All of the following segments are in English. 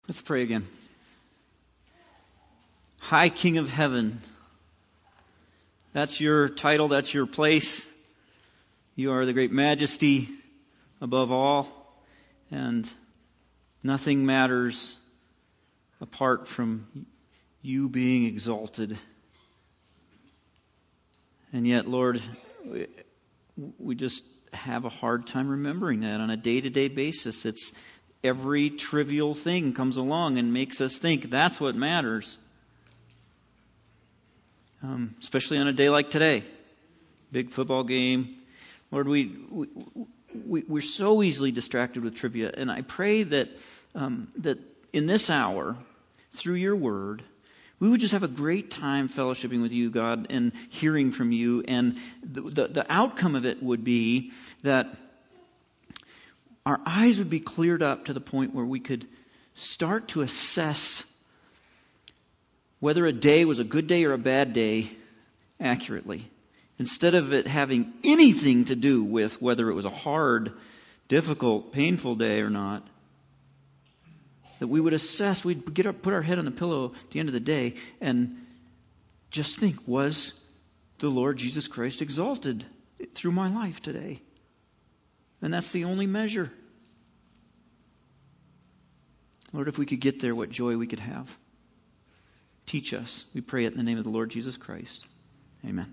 Let's pray again. High King of Heaven, that's your title, that's your place. You are the great majesty above all, and nothing matters apart from you being exalted. And yet, Lord, we just have a hard time remembering that on a day-to-day basis. It's every trivial thing comes along and makes us think that's what matters. Especially on a day like today. Big football game. Lord, we're so easily distracted with trivia. And I pray that in this hour, through your word, we would just have a great time fellowshipping with you, God, and hearing from you. And the outcome of it would be that our eyes would be cleared up to the point where we could start to assess whether a day was a good day or a bad day accurately. Instead of it having anything to do with whether it was a hard, difficult, painful day or not. That we would assess, we'd get up, put our head on the pillow at the end of the day and just think, was the Lord Jesus Christ exalted through my life today? And that's the only measure. Lord, if we could get there, what joy we could have. Teach us. We pray it in the name of the Lord Jesus Christ. Amen.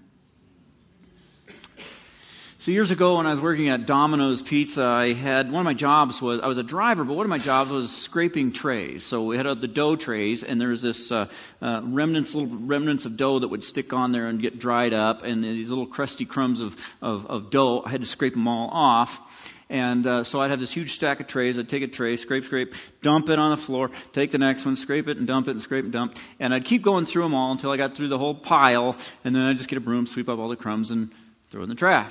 So years ago when I was working at Domino's Pizza, one of my jobs was, I was a driver, but one of my jobs was scraping trays. So we had the dough trays, and there's this little remnants of dough that would stick on there and get dried up, and these little crusty crumbs of dough, I had to scrape them all off. And so I'd have this huge stack of trays. I'd take a tray, scrape, dump it on the floor, take the next one, scrape it and dump it and scrape and dump. And I'd keep going through them all until I got through the whole pile, and then I'd just get a broom, sweep up all the crumbs, and throw in the trash.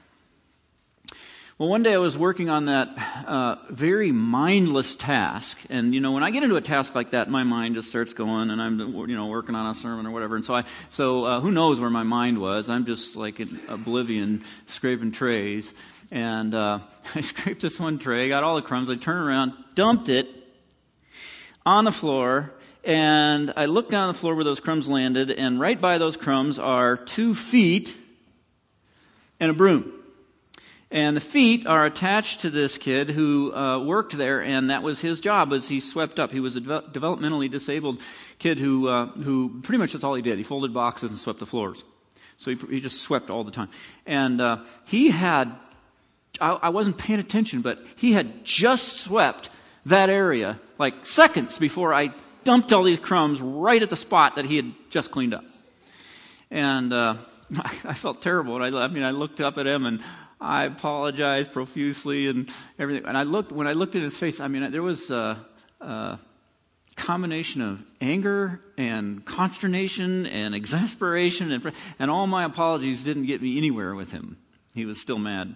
Well, one day I was working on that very mindless task, and when I get into a task like that, my mind just starts going, and I'm working on a sermon or whatever. And so who knows where my mind was? I'm just like in oblivion, scraping trays, and I scraped this one tray, got all the crumbs. I turned around, dumped it on the floor, and I looked down the floor where those crumbs landed, and right by those crumbs are 2 feet and a broom. And the feet are attached to this kid who worked there, and that was his job, was he swept up. He was a developmentally disabled kid who pretty much that's all he did. He folded boxes and swept the floors. So he just swept all the time. And he had, I wasn't paying attention, but he had just swept that area like seconds before I dumped all these crumbs right at the spot that he had just cleaned up. And I felt terrible. And I looked up at him and I apologized profusely and everything. And when I looked at his face, there was a combination of anger and consternation and exasperation, and all my apologies didn't get me anywhere with him. He was still mad.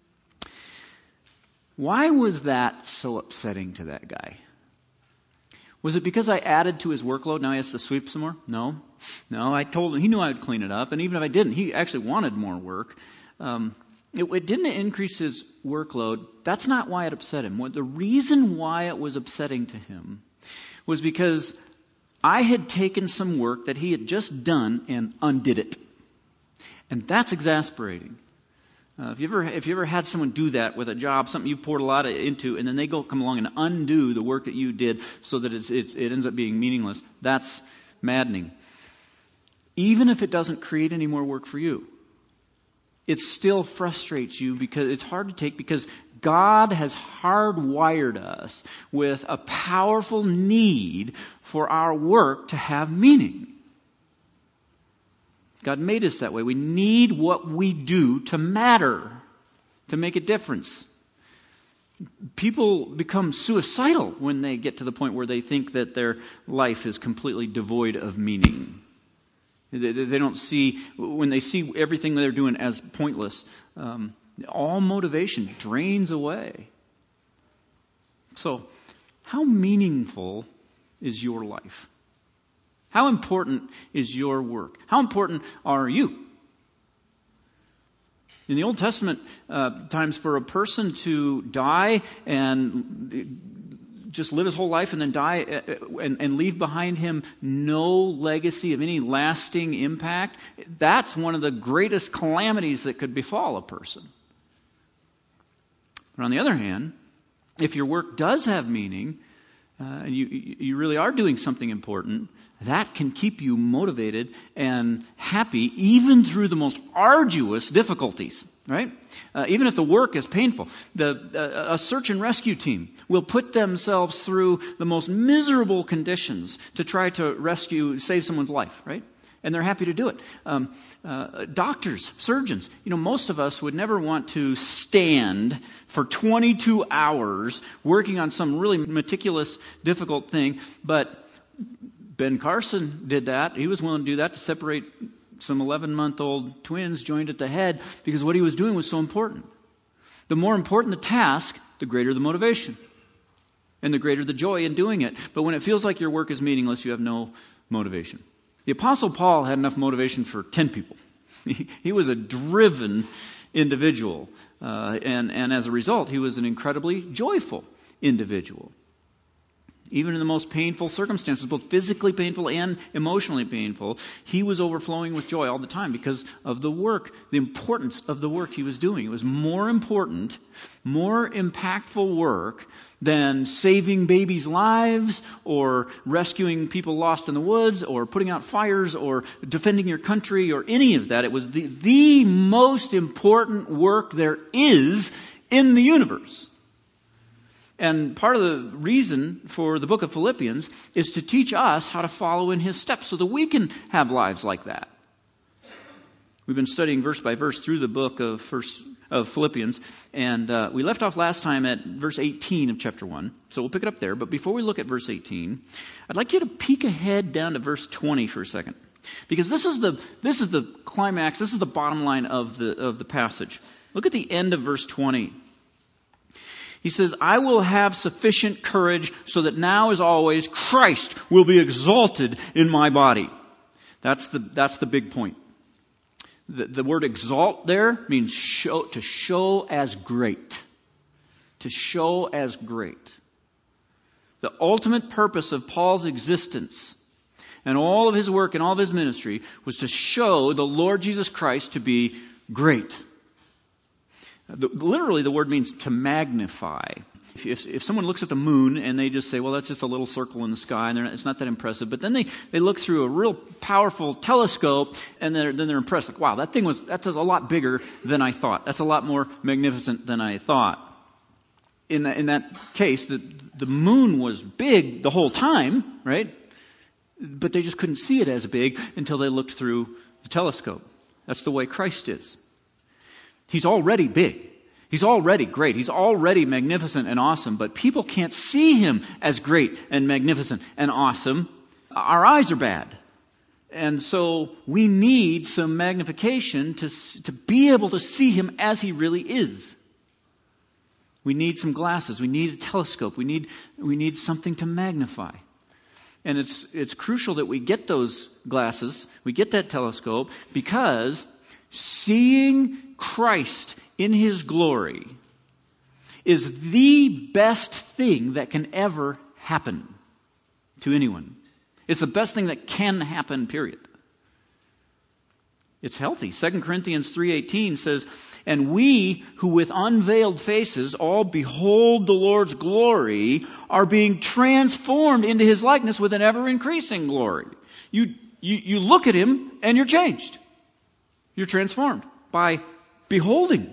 Why was that so upsetting to that guy? Was it because I added to his workload? Now he has to sweep some more? No, I told him, he knew I would clean it up, and even if I didn't, he actually wanted more work. It didn't increase his workload. That's not why it upset him. The reason why it was upsetting to him was because I had taken some work that he had just done and undid it. And that's exasperating. If you ever had someone do that with a job, something you've poured a lot into, and then they come along and undo the work that you did so that it ends up being meaningless, that's maddening. Even if it doesn't create any more work for you, it still frustrates you because it's hard to take, because God has hardwired us with a powerful need for our work to have meaning. God made us that way. We need what we do to matter, to make a difference. People become suicidal when they get to the point where they think that their life is completely devoid of meaning. They don't see, when they see everything they're doing as pointless, all motivation drains away. So, how meaningful is your life? How important is your work? How important are you? In the Old Testament times, for a person to die and just live his whole life and then die and leave behind him no legacy of any lasting impact, that's one of the greatest calamities that could befall a person. But on the other hand, if your work does have meaning, and you really are doing something important, that can keep you motivated and happy even through the most arduous difficulties, right? Even if the work is painful. A search and rescue team will put themselves through the most miserable conditions to try to save someone's life, right? And they're happy to do it. Doctors, surgeons, most of us would never want to stand for 22 hours working on some really meticulous, difficult thing. But Ben Carson did that. He was willing to do that to separate some 11-month-old twins joined at the head because what he was doing was so important. The more important the task, the greater the motivation. And the greater the joy in doing it. But when it feels like your work is meaningless, you have no motivation. The Apostle Paul had enough motivation for 10 people. He was a driven individual. And as a result, he was an incredibly joyful individual. Even in the most painful circumstances, both physically painful and emotionally painful, he was overflowing with joy all the time because of the work, the importance of the work he was doing. It was more important, more impactful work than saving babies' lives or rescuing people lost in the woods or putting out fires or defending your country or any of that. It was the most important work there is in the universe. And part of the reason for the book of Philippians is to teach us how to follow in his steps so that we can have lives like that. We've been studying verse by verse through the book of Philippians, and we left off last time at verse 18 of chapter 1. So we'll pick it up there. But before we look at verse 18, I'd like you to peek ahead down to verse 20 for a second. Because this is the climax, this is the bottom line of the passage. Look at the end of verse 20. He says, I will have sufficient courage so that now as always Christ will be exalted in my body. That's the big point. The word exalt there means to show as great. To show as great. The ultimate purpose of Paul's existence and all of his work and all of his ministry was to show the Lord Jesus Christ to be great. Literally, the word means to magnify. If someone looks at the moon and they just say, well, that's just a little circle in the sky, and it's not that impressive. But then they look through a real powerful telescope, and then they're impressed. Like, wow, that's a lot bigger than I thought. That's a lot more magnificent than I thought. In that case, the moon was big the whole time, right? But they just couldn't see it as big until they looked through the telescope. That's the way Christ is. He's already big. He's already great. He's already magnificent and awesome. But people can't see him as great and magnificent and awesome. Our eyes are bad. And so we need some magnification to be able to see him as he really is. We need some glasses. We need a telescope. We need something to magnify. And it's crucial that we get those glasses, we get that telescope, because seeing Christ in his glory is the best thing that can ever happen to anyone. It's the best thing that can happen, period. It's healthy. 2 Corinthians 3:18 says, and we who with unveiled faces all behold the Lord's glory are being transformed into his likeness with an ever-increasing glory. You look at him and you're changed. You're transformed by beholding.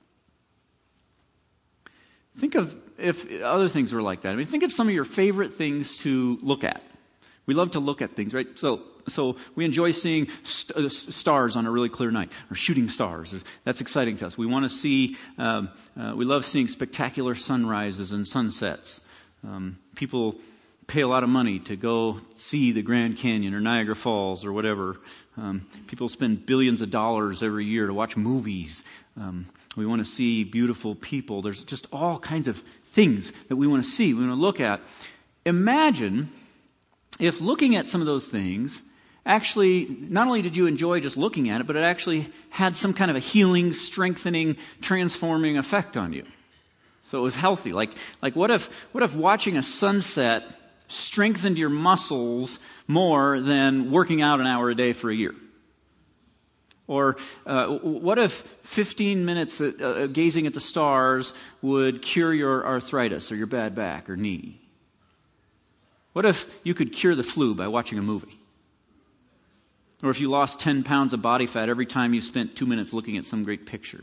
Think of if other things were like that. I mean, think of some of your favorite things to look at. We love to look at things, right? So we enjoy seeing stars on a really clear night, or shooting stars. That's exciting to us. We want to see. We love seeing spectacular sunrises and sunsets. People pay a lot of money to go see the Grand Canyon or Niagara Falls or whatever. People spend billions of dollars every year to watch movies. We want to see beautiful people. There's just all kinds of things that we want to see, we want to look at. Imagine if looking at some of those things, actually, not only did you enjoy just looking at it, but it actually had some kind of a healing, strengthening, transforming effect on you. So it was healthy. Like what if watching a sunset strengthened your muscles more than working out an hour a day for a year? Or what if 15 minutes gazing at the stars would cure your arthritis or your bad back or knee? What if you could cure the flu by watching a movie? Or if you lost 10 pounds of body fat every time you spent 2 minutes looking at some great picture?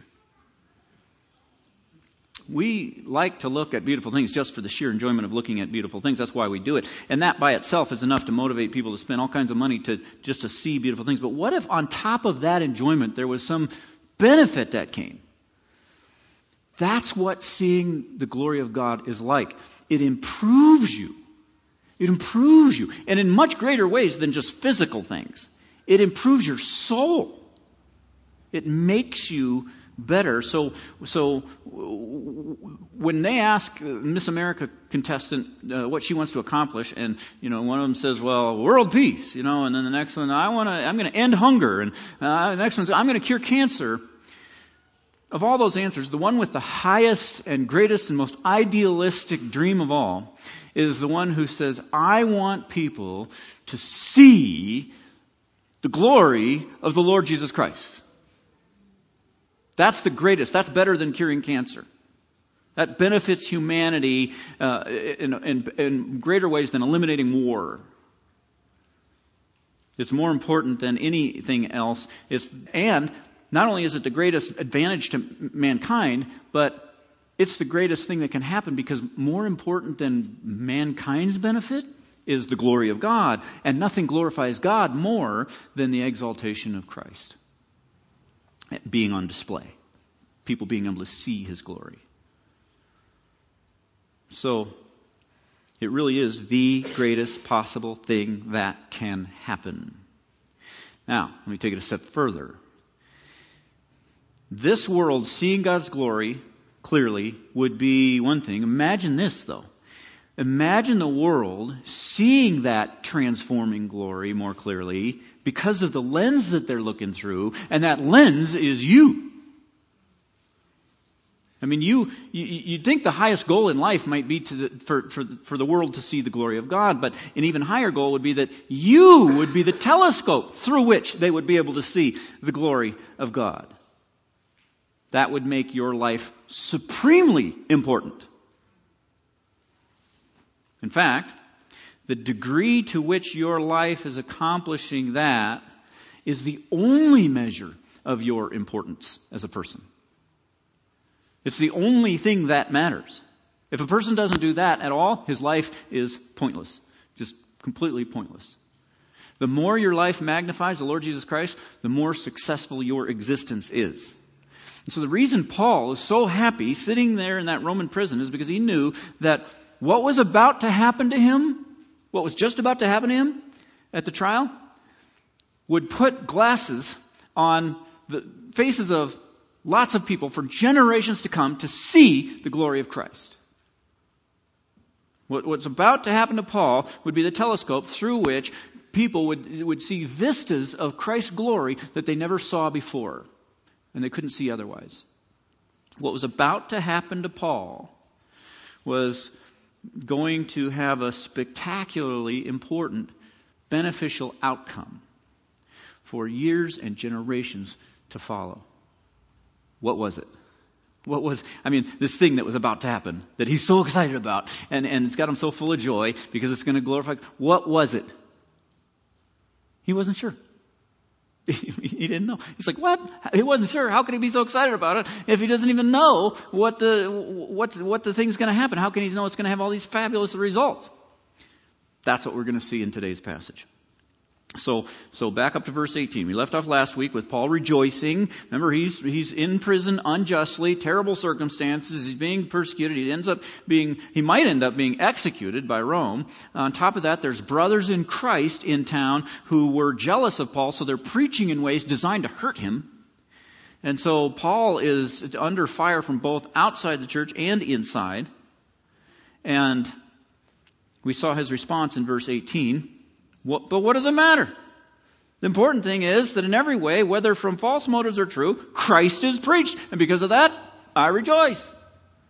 We like to look at beautiful things just for the sheer enjoyment of looking at beautiful things. That's why we do it. And that by itself is enough to motivate people to spend all kinds of money just to see beautiful things. But what if on top of that enjoyment there was some benefit that came? That's what seeing the glory of God is like. It improves you. It improves you. And in much greater ways than just physical things. It improves your soul. It makes you better. So when they ask Miss America contestant what she wants to accomplish, and one of them says, "Well, world peace," and then the next one, I'm going to end hunger, and the next one says, "I'm going to cure cancer." Of all those answers, the one with the highest and greatest and most idealistic dream of all is the one who says, "I want people to see the glory of the Lord Jesus Christ." That's the greatest. That's better than curing cancer. That benefits humanity in greater ways than eliminating war. It's more important than anything else. And not only is it the greatest advantage to mankind, but it's the greatest thing that can happen, because more important than mankind's benefit is the glory of God. And nothing glorifies God more than the exaltation of Christ being on display. People being able to see His glory. So, it really is the greatest possible thing that can happen. Now, let me take it a step further. This world seeing God's glory clearly would be one thing. Imagine this, though. Imagine the world seeing that transforming glory more clearly because of the lens that they're looking through, and that lens is you. I mean, you'd think the highest goal in life might be for the world to see the glory of God, but an even higher goal would be that you would be the telescope through which they would be able to see the glory of God. That would make your life supremely important. In fact, the degree to which your life is accomplishing that is the only measure of your importance as a person. It's the only thing that matters. If a person doesn't do that at all, his life is pointless. Just completely pointless. The more your life magnifies the Lord Jesus Christ, the more successful your existence is. And so the reason Paul is so happy sitting there in that Roman prison is because he knew that what was about to happen to him, what was just about to happen to him at the trial, would put glasses on the faces of lots of people for generations to come to see the glory of Christ. What's about to happen to Paul would be the telescope through which people would see vistas of Christ's glory that they never saw before, and they couldn't see otherwise. What was about to happen to Paul was going to have a spectacularly important, beneficial outcome for years and generations to follow. What was it? This thing that was about to happen, that he's so excited about, and it's got him so full of joy because it's going to glorify. What was it? He wasn't sure. He didn't know. He's like, what? He wasn't sure. How could he be so excited about it if he doesn't even know what the thing's going to happen? How can he know it's going to have all these fabulous results? That's what we're going to see in today's passage. So back up to verse 18. We left off last week with Paul rejoicing. Remember, he's in prison unjustly, terrible circumstances. He's being persecuted. He might end up being executed by Rome. On top of that, there's brothers in Christ in town who were jealous of Paul, so they're preaching in ways designed to hurt him. And so Paul is under fire from both outside the church and inside. And we saw his response in verse 18. But what does it matter? The important thing is that in every way, whether from false motives or true, Christ is preached. And because of that, I rejoice.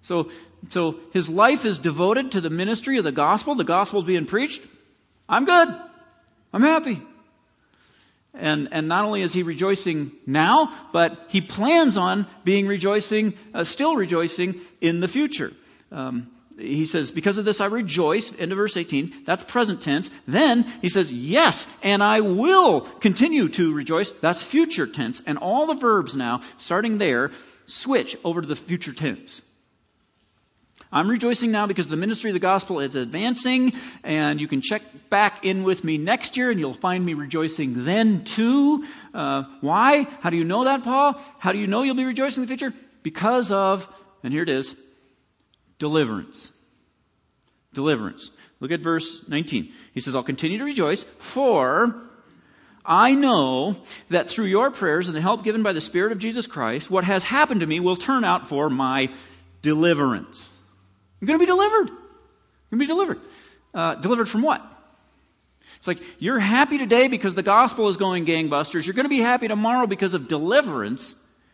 So his life is devoted to the ministry of the gospel. The gospel is being preached. I'm good. I'm happy. And not only is he rejoicing now, but he plans on being still rejoicing in the future. He says, because of this I rejoice, end of verse 18, that's present tense. Then he says, yes, and I will continue to rejoice, that's future tense. And all the verbs now, starting there, switch over to the future tense. I'm rejoicing now because the ministry of the gospel is advancing, and you can check back in with me next year and you'll find me rejoicing then too. Why? How do you know that, Paul? How do you know you'll be rejoicing in the future? Because of, and here it is, deliverance. Deliverance. Look at verse 19. He says, I'll continue to rejoice, for I know that through your prayers and the help given by the Spirit of Jesus Christ, what has happened to me will turn out for my deliverance. I'm going to be delivered. I'm going to be delivered. Delivered from what? It's like, you're happy today because the gospel is going gangbusters. You're going to be happy tomorrow because of deliverance.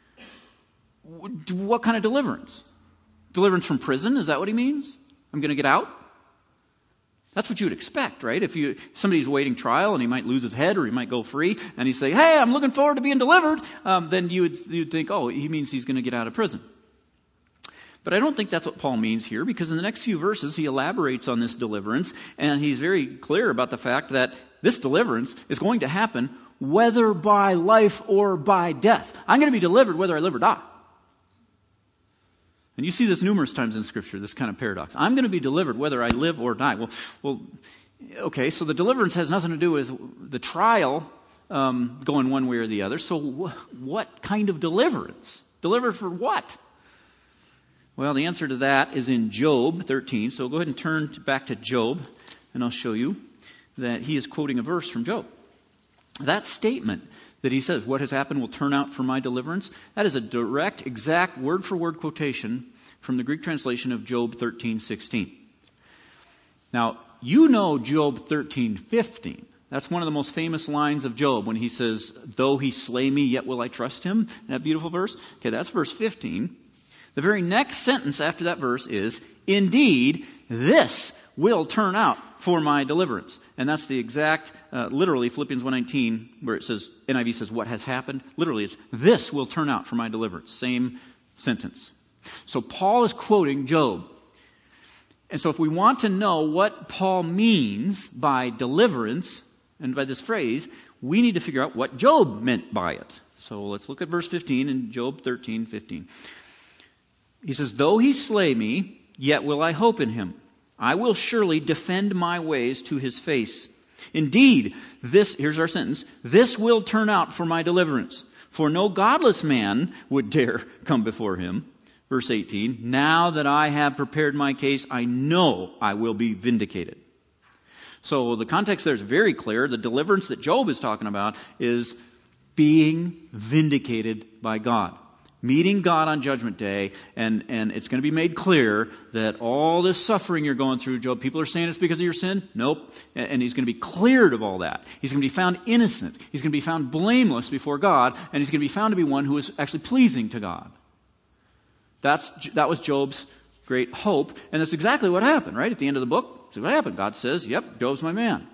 What kind of deliverance? Deliverance from prison? Is that what he means? I'm going to get out? That's what you would expect, right? If somebody's waiting trial and he might lose his head or he might go free, and he say, hey, I'm looking forward to being delivered, then you'd think, oh, he means he's going to get out of prison. But I don't think that's what Paul means here, because in the next few verses he elaborates on this deliverance, and he's very clear about the fact that this deliverance is going to happen whether by life or by death. I'm going to be delivered whether I live or die. And you see this numerous times in Scripture, this kind of paradox. I'm going to be delivered whether I live or die. Well, okay, so the deliverance has nothing to do with the trial going one way or the other. So what kind of deliverance? Delivered for what? Well, the answer to that is in Job 13. So go ahead and turn back to Job, and I'll show you that he is quoting a verse from Job. That statement that he says, what has happened will turn out for my deliverance, that is a direct, exact, word-for-word quotation from the Greek translation of Job 13:16. Now, you know Job 13:15. That's one of the most famous lines of Job when he says, though he slay me, yet will I trust him. That beautiful verse. Okay, that's verse 15. The very next sentence after that verse is, indeed, this will turn out for my deliverance. And that's the exact, literally, Philippians 1:19, where it says, NIV says, what has happened? Literally, it's, this will turn out for my deliverance. Same sentence. So Paul is quoting Job. And so if we want to know what Paul means by deliverance, and by this phrase, we need to figure out what Job meant by it. So let's look at verse 15 in Job 13:15. He says, though he slay me, yet will I hope in him. I will surely defend my ways to his face. Indeed, here's our sentence, this will turn out for my deliverance. For no godless man would dare come before him. Verse 18, now that I have prepared my case, I know I will be vindicated. So the context there is very clear. The deliverance that Job is talking about is being vindicated by God. Meeting God on Judgment Day, and it's going to be made clear that all this suffering you're going through, Job, people are saying it's because of your sin. Nope. And he's going to be cleared of all that. He's going to be found innocent. He's going to be found blameless before God, and he's going to be found to be one who is actually pleasing to God. That was Job's great hope, and that's exactly what happened, right? At the end of the book, see what happened. God says, yep, Job's my man.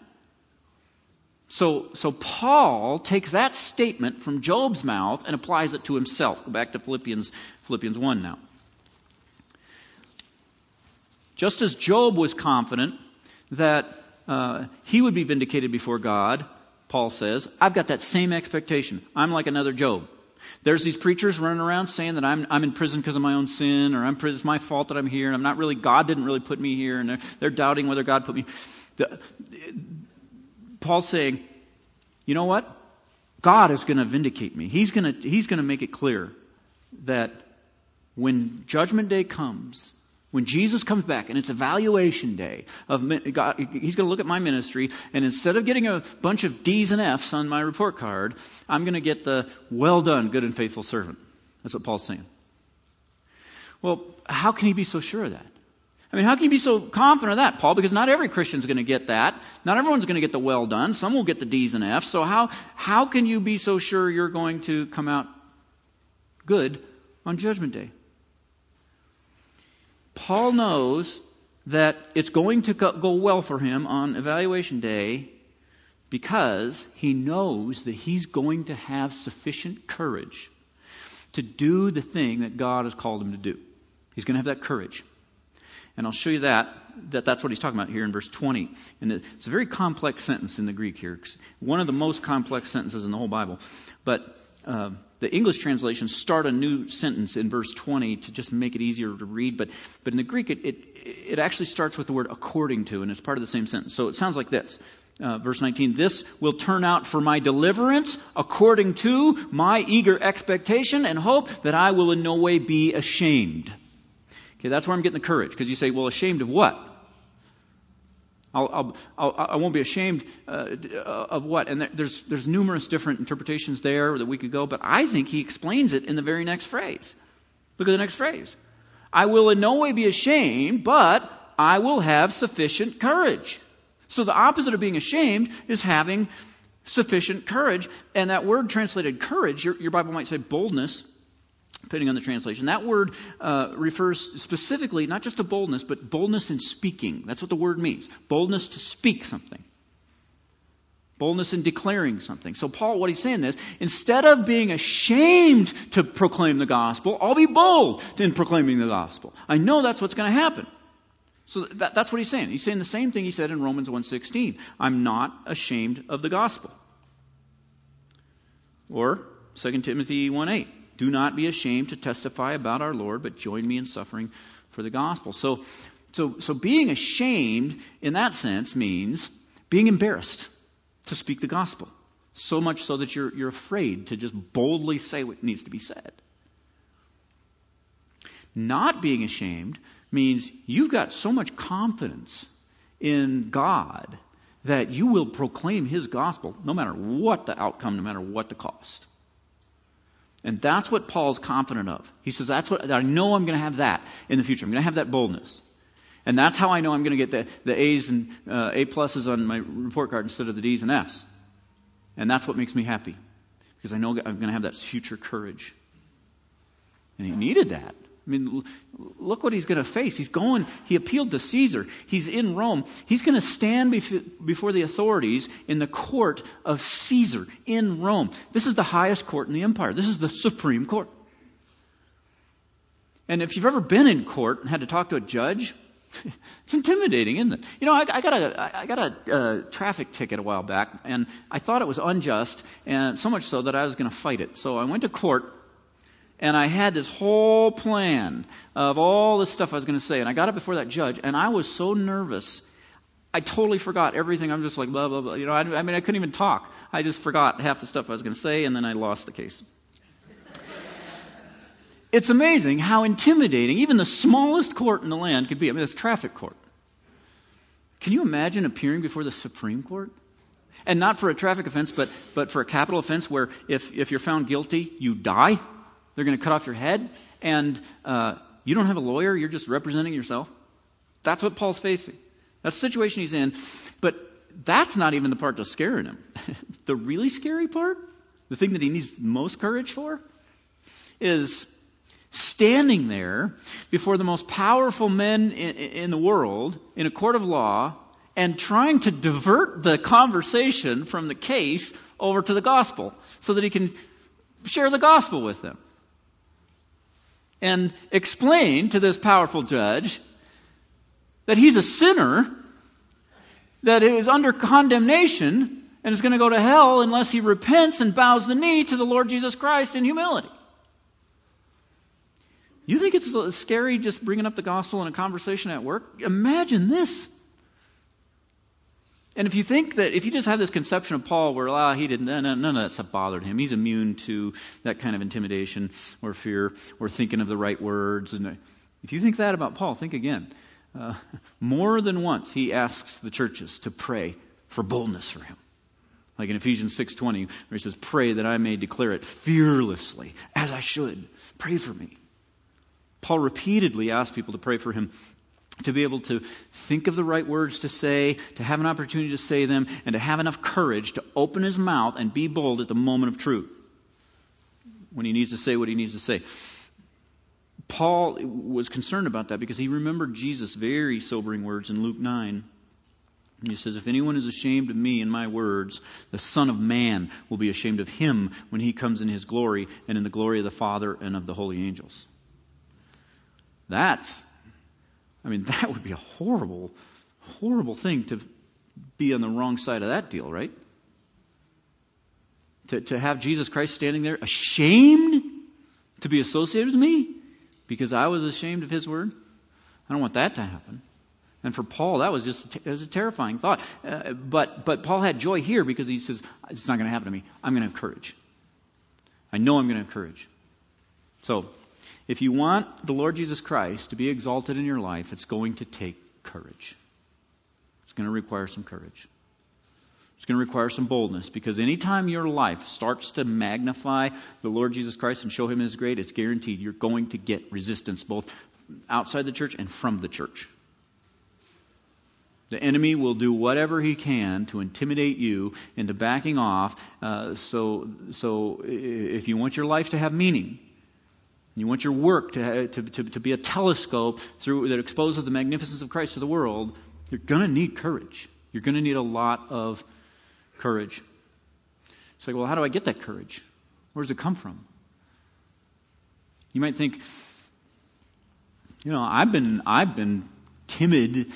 So Paul takes that statement from Job's mouth and applies it to himself. Go back to Philippians 1 now. Just as Job was confident that he would be vindicated before God, Paul says, I've got that same expectation. I'm like another Job. There's these preachers running around saying that I'm in prison because of my own sin, or it's my fault that I'm here, and I'm not really, God didn't really put me here, and they're doubting whether God put me. Paul's saying, you know what? God is going to vindicate me. He's going to make it clear that when Judgment Day comes, when Jesus comes back, and it's evaluation day of God, he's going to look at my ministry, and instead of getting a bunch of D's and F's on my report card, I'm going to get the well done, good and faithful servant. That's what Paul's saying. Well, how can he be so sure of that? I mean, how can you be so confident of that, Paul? Because not every Christian's going to get that. Not everyone's going to get the well done. Some will get the D's and F's. So how can you be so sure you're going to come out good on Judgment Day? Paul knows that it's going to go well for him on evaluation day because he knows that he's going to have sufficient courage to do the thing that God has called him to do. He's going to have that courage. And I'll show you that's what he's talking about here in verse 20. And it's a very complex sentence in the Greek here. One of the most complex sentences in the whole Bible. But the English translations start a new sentence in verse 20 to just make it easier to read. But in the Greek, it actually starts with the word according to, and it's part of the same sentence. So it sounds like this. Verse 19, this will turn out for my deliverance according to my eager expectation and hope that I will in no way be ashamed. Okay, that's where I'm getting the courage. Because you say, well, ashamed of what? I won't be ashamed of what? And there's numerous different interpretations there that we could go, but I think he explains it in the very next phrase. Look at the next phrase. I will in no way be ashamed, but I will have sufficient courage. So the opposite of being ashamed is having sufficient courage. And that word translated courage, your Bible might say boldness, depending on the translation. That word refers specifically not just to boldness, but boldness in speaking. That's what the word means. Boldness to speak something. Boldness in declaring something. So Paul, what he's saying is, instead of being ashamed to proclaim the gospel, I'll be bold in proclaiming the gospel. I know that's what's going to happen. So that's what he's saying. He's saying the same thing he said in Romans 1:16. I'm not ashamed of the gospel. Or 2 Timothy 1:8. Do not be ashamed to testify about our Lord, but join me in suffering for the gospel. So being ashamed in that sense means being embarrassed to speak the gospel. So much so that you're afraid to just boldly say what needs to be said. Not being ashamed means you've got so much confidence in God that you will proclaim His gospel no matter what the outcome, no matter what the cost. And that's what Paul's confident of. He says, I know I'm going to have that in the future. I'm going to have that boldness. And that's how I know I'm going to get the A's and A pluses on my report card instead of the D's and F's. And that's what makes me happy. Because I know I'm going to have that future courage. And he needed that. I mean, look what he's going to face. He appealed to Caesar. He's in Rome. He's going to stand before the authorities in the court of Caesar in Rome. This is the highest court in the empire. This is the Supreme Court. And if you've ever been in court and had to talk to a judge, it's intimidating, isn't it? You know, I got a traffic ticket a while back, and I thought it was unjust, and so much so that I was going to fight it. So I went to court. And I had this whole plan of all this stuff I was going to say. And I got up before that judge, and I was so nervous, I totally forgot everything. I'm just like, blah, blah, blah. You know, I couldn't even talk. I just forgot half the stuff I was going to say, and then I lost the case. It's amazing how intimidating even the smallest court in the land could be. I mean, it's a traffic court. Can you imagine appearing before the Supreme Court? And not for a traffic offense, but for a capital offense where if you're found guilty, you die. They're going to cut off your head, and you don't have a lawyer. You're just representing yourself. That's what Paul's facing. That's the situation he's in. But that's not even the part that's scaring him. The really scary part, the thing that he needs most courage for, is standing there before the most powerful men in the world in a court of law and trying to divert the conversation from the case over to the gospel so that he can share the gospel with them. And explain to this powerful judge that he's a sinner, that is under condemnation, and is going to go to hell unless he repents and bows the knee to the Lord Jesus Christ in humility. You think it's scary just bringing up the gospel in a conversation at work? Imagine this. And if you think that, if you just have this conception of Paul where he didn't, none of that stuff bothered him. He's immune to that kind of intimidation or fear or thinking of the right words. And if you think that about Paul, think again. More than once he asks the churches to pray for boldness for him. Like in Ephesians 6:20, where he says, pray that I may declare it fearlessly, as I should. Pray for me. Paul repeatedly asked people to pray for him, to be able to think of the right words to say, to have an opportunity to say them, and to have enough courage to open his mouth and be bold at the moment of truth, when he needs to say what he needs to say. Paul was concerned about that because he remembered Jesus' very sobering words in Luke 9. And he says, if anyone is ashamed of me and my words, the Son of Man will be ashamed of him when he comes in his glory and in the glory of the Father and of the holy angels. That would be a horrible, horrible thing to be on the wrong side of that deal, right? To have Jesus Christ standing there ashamed to be associated with me because I was ashamed of his word. I don't want that to happen. And for Paul, that was a terrifying thought. But Paul had joy here because he says, it's not going to happen to me. I'm going to have courage. I know I'm going to have courage. So, if you want the Lord Jesus Christ to be exalted in your life, it's going to take courage. It's going to require some courage. It's going to require some boldness, because anytime your life starts to magnify the Lord Jesus Christ and show Him His great, it's guaranteed you're going to get resistance both outside the church and from the church. The enemy will do whatever he can to intimidate you into backing off. So if you want your life to have meaning, you want your work to be a telescope that exposes the magnificence of Christ to the world, you're going to need courage. You're going to need a lot of courage. It's like, well, how do I get that courage? Where does it come from? You might think, I've been timid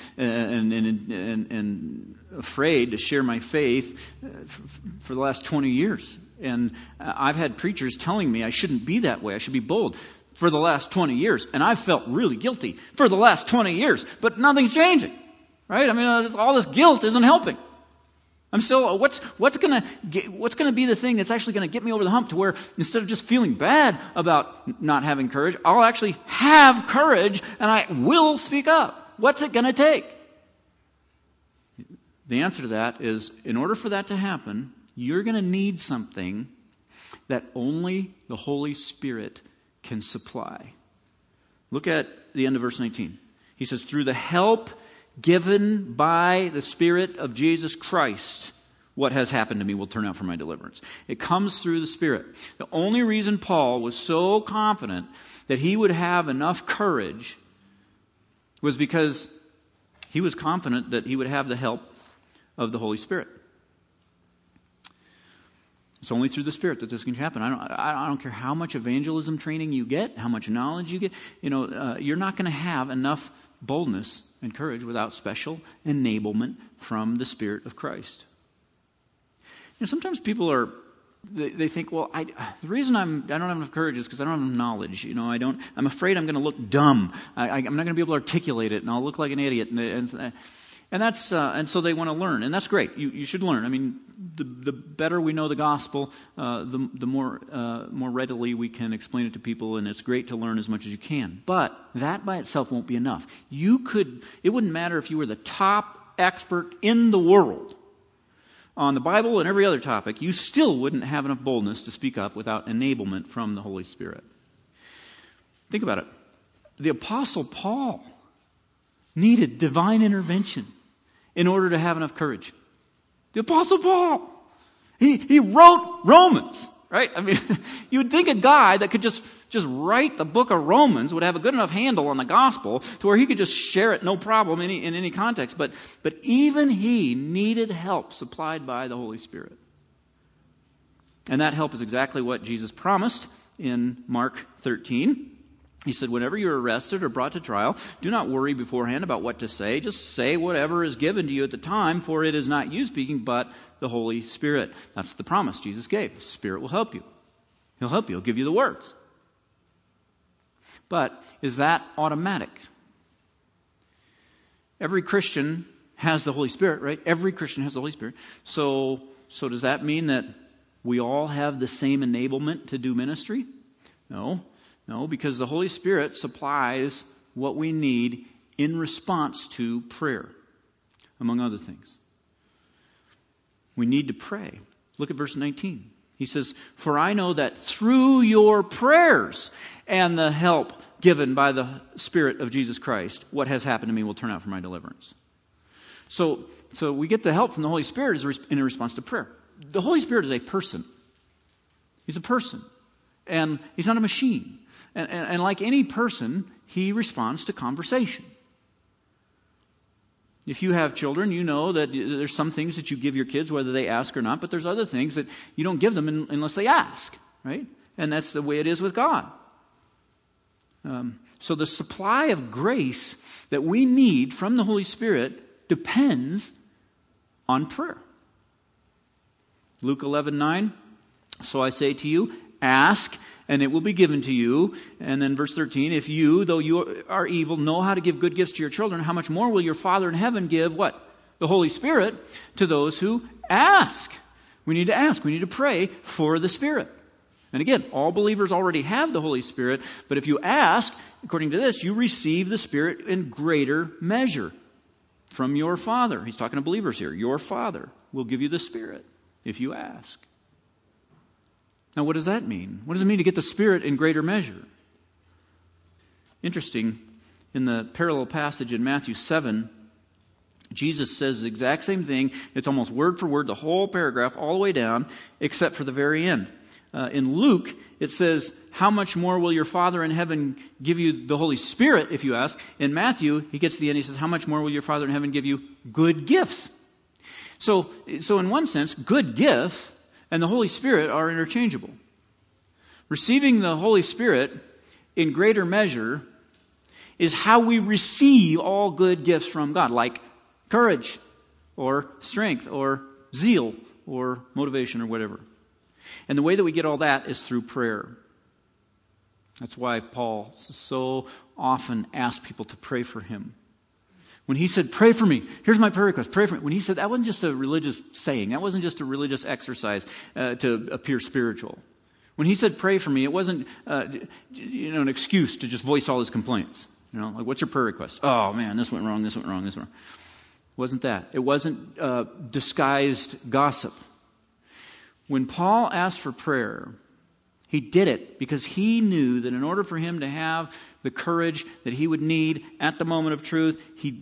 and afraid to share my faith for the last 20 years. And I've had preachers telling me I shouldn't be that way. I should be bold for the last 20 years. And I've felt really guilty for the last 20 years. But nothing's changing. Right? All this guilt isn't helping. I'm still, what's going to be the thing that's actually going to get me over the hump to where instead of just feeling bad about not having courage, I'll actually have courage and I will speak up. What's it going to take? The answer to that is, in order for that to happen, you're going to need something that only the Holy Spirit can supply. Look at the end of verse 19. He says, through the help given by the Spirit of Jesus Christ, what has happened to me will turn out for my deliverance. It comes through the Spirit. The only reason Paul was so confident that he would have enough courage was because he was confident that he would have the help of the Holy Spirit. It's only through the Spirit that this can happen. I don't care how much evangelism training you get, how much knowledge you get. You're not going to have enough boldness and courage without special enablement from the Spirit of Christ. Sometimes people they think, well, the reason I don't have enough courage is because I don't have enough knowledge. I'm afraid I'm going to look dumb. I'm not going to be able to articulate it, and I'll look like an idiot. And so they want to learn, and that's great. You should learn. The better we know the gospel, the more readily we can explain it to people, and it's great to learn as much as you can. But that by itself won't be enough. It wouldn't matter if you were the top expert in the world on the Bible and every other topic, you still wouldn't have enough boldness to speak up without enablement from the Holy Spirit. Think about it. The Apostle Paul needed divine intervention in order to have enough courage. The Apostle Paul, he wrote Romans, right? You would think a guy that could just write the book of Romans would have a good enough handle on the gospel to where he could just share it no problem in any context. But even he needed help supplied by the Holy Spirit. And that help is exactly what Jesus promised in Mark 13. He said, whenever you're arrested or brought to trial, do not worry beforehand about what to say. Just say whatever is given to you at the time, for it is not you speaking, but the Holy Spirit. That's the promise Jesus gave. The Spirit will help you. He'll help you. He'll give you the words. But is that automatic? Every Christian has the Holy Spirit, right? Every Christian has the Holy Spirit. So does that mean that we all have the same enablement to do ministry? No, because the Holy Spirit supplies what we need in response to prayer, among other things. We need to pray. Look at verse 19. He says, for I know that through your prayers and the help given by the Spirit of Jesus Christ, what has happened to me will turn out for my deliverance. So we get the help from the Holy Spirit in response to prayer. The Holy Spirit is a person. He's a person. And He's not a machine. And like any person, he responds to conversation. If you have children, you know that there's some things that you give your kids whether they ask or not, but there's other things that you don't give them unless they ask, right? And that's the way it is with God. So the supply of grace that we need from the Holy Spirit depends on prayer. Luke 11:9, so I say to you, ask, and it will be given to you. And then verse 13, if you, though you are evil, know how to give good gifts to your children, how much more will your Father in heaven give what? The Holy Spirit to those who ask. We need to ask. We need to pray for the Spirit. And again, all believers already have the Holy Spirit, but if you ask, according to this, you receive the Spirit in greater measure from your Father. He's talking to believers here. Your Father will give you the Spirit if you ask. Now, what does that mean? What does it mean to get the Spirit in greater measure? Interesting, in the parallel passage in Matthew 7, Jesus says the exact same thing. It's almost word for word, the whole paragraph, all the way down, except for the very end. In Luke, it says, how much more will your Father in heaven give you the Holy Spirit if you ask? In Matthew, he gets to the end, he says, how much more will your Father in heaven give you good gifts? So in one sense, good gifts and the Holy Spirit are interchangeable. Receiving the Holy Spirit in greater measure is how we receive all good gifts from God, like courage or strength or zeal or motivation or whatever. And the way that we get all that is through prayer. That's why Paul so often asks people to pray for him. When he said, pray for me, here's my prayer request, pray for me. When he said, that wasn't just a religious saying. That wasn't just a religious exercise to appear spiritual. When he said, pray for me, it wasn't an excuse to just voice all his complaints. Like, what's your prayer request? Oh, man, this went wrong, this went wrong, this went wrong. It wasn't that. It wasn't disguised gossip. When Paul asked for prayer, he did it because he knew that in order for him to have the courage that he would need at the moment of truth,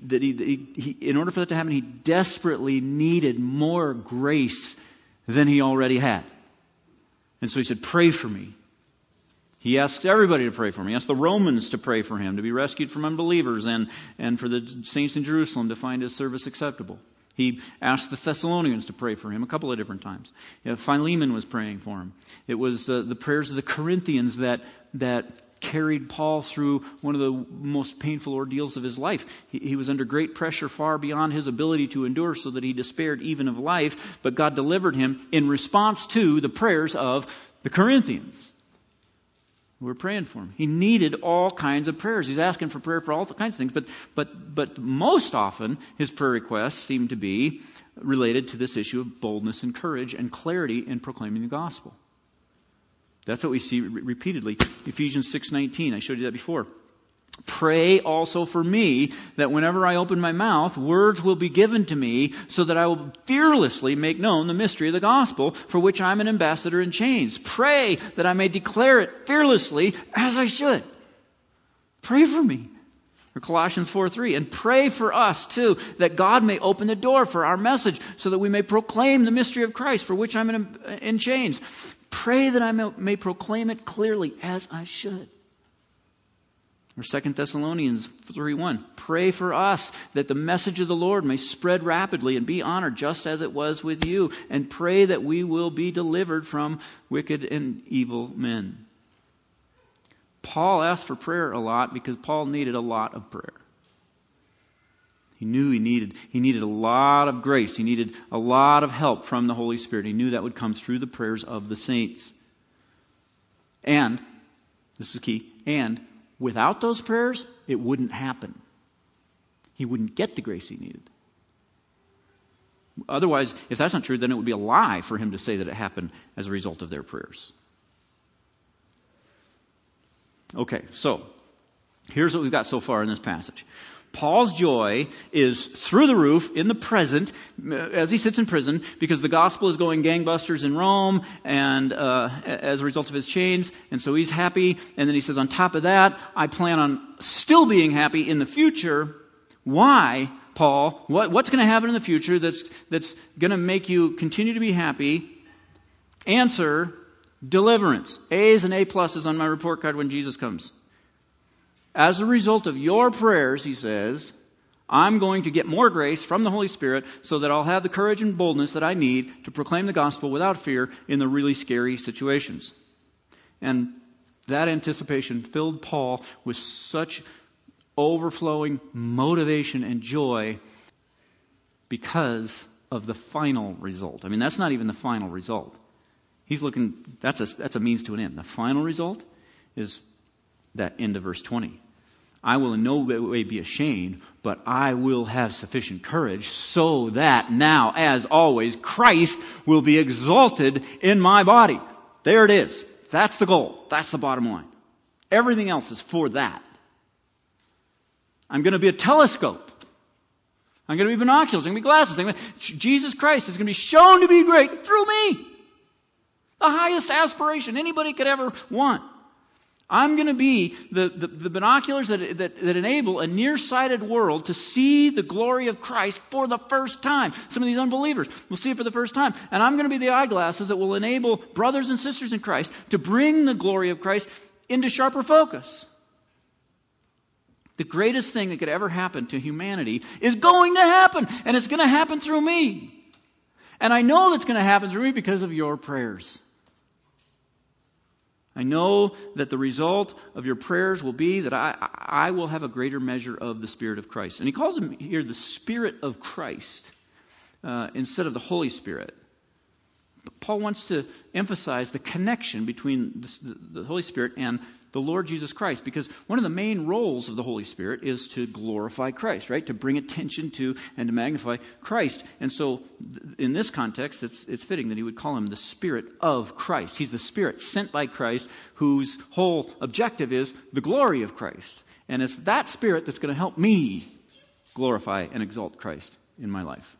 in order for that to happen, he desperately needed more grace than he already had. And so he said, pray for me. He asked everybody to pray for him. He asked the Romans to pray for him, to be rescued from unbelievers, and for the saints in Jerusalem to find his service acceptable. He asked the Thessalonians to pray for him a couple of different times. Philemon was praying for him. It was the prayers of the Corinthians that carried Paul through one of the most painful ordeals of his life. He was under great pressure far beyond his ability to endure, so that he despaired even of life, but God delivered him in response to the prayers of the Corinthians. We're praying for him. He needed all kinds of prayers. He's asking for prayer for all kinds of things, but most often his prayer requests seem to be related to this issue of boldness and courage and clarity in proclaiming the gospel. That's what we see repeatedly. Ephesians 6:19, I showed you that before. Pray also for me that whenever I open my mouth, words will be given to me so that I will fearlessly make known the mystery of the gospel for which I'm an ambassador in chains. Pray that I may declare it fearlessly as I should. Pray for me. Or Colossians 4:3. And pray for us too, that God may open the door for our message so that we may proclaim the mystery of Christ for which I'm in chains. Pray that I may proclaim it clearly as I should. Or 2 Thessalonians 3:1. Pray for us that the message of the Lord may spread rapidly and be honored just as it was with you. And pray that we will be delivered from wicked and evil men. Paul asked for prayer a lot because Paul needed a lot of prayer. He knew he needed a lot of grace. He needed a lot of help from the Holy Spirit. He knew that would come through the prayers of the saints. And, this is key, and without those prayers, it wouldn't happen. He wouldn't get the grace he needed. Otherwise, if that's not true, then it would be a lie for him to say that it happened as a result of their prayers. Okay, so here's what we've got so far in this passage. Paul's joy is through the roof in the present as he sits in prison because the gospel is going gangbusters in Rome and as a result of his chains. And so he's happy. And then he says, on top of that, I plan on still being happy in the future. Why, Paul? What's going to happen in the future that's going to make you continue to be happy? Answer, Deliverance. A's and A+s on my report card when Jesus comes. As a result of your prayers, he says, I'm going to get more grace from the Holy Spirit so that I'll have the courage and boldness that I need to proclaim the gospel without fear in the really scary situations. And that anticipation filled Paul with such overflowing motivation and joy because of the final result. I mean, that's not even the final result. He's looking, that's a means to an end. The final result is that end of verse 20. I will in no way be ashamed, but I will have sufficient courage so that now, as always, Christ will be exalted in my body. There it is. That's the goal. That's the bottom line. Everything else is for that. I'm going to be a telescope. I'm going to be binoculars. I'm going to be glasses. Jesus Christ is going to be shown to be great through me. The highest aspiration anybody could ever want. I'm going to be the binoculars that enable a nearsighted world to see the glory of Christ for the first time. Some of these unbelievers will see it for the first time. And I'm going to be the eyeglasses that will enable brothers and sisters in Christ to bring the glory of Christ into sharper focus. The greatest thing that could ever happen to humanity is going to happen. And it's going to happen through me. And I know that's going to happen through me because of your prayers. I know that the result of your prayers will be that I will have a greater measure of the Spirit of Christ. And he calls him here the Spirit of Christ instead of the Holy Spirit. But Paul wants to emphasize the connection between the Holy Spirit and the Lord Jesus Christ, because one of the main roles of the Holy Spirit is to glorify Christ, right? To bring attention to and to magnify Christ. And so in this context, it's fitting that he would call him the Spirit of Christ. He's the Spirit sent by Christ whose whole objective is the glory of Christ. And it's that Spirit that's going to help me glorify and exalt Christ in my life.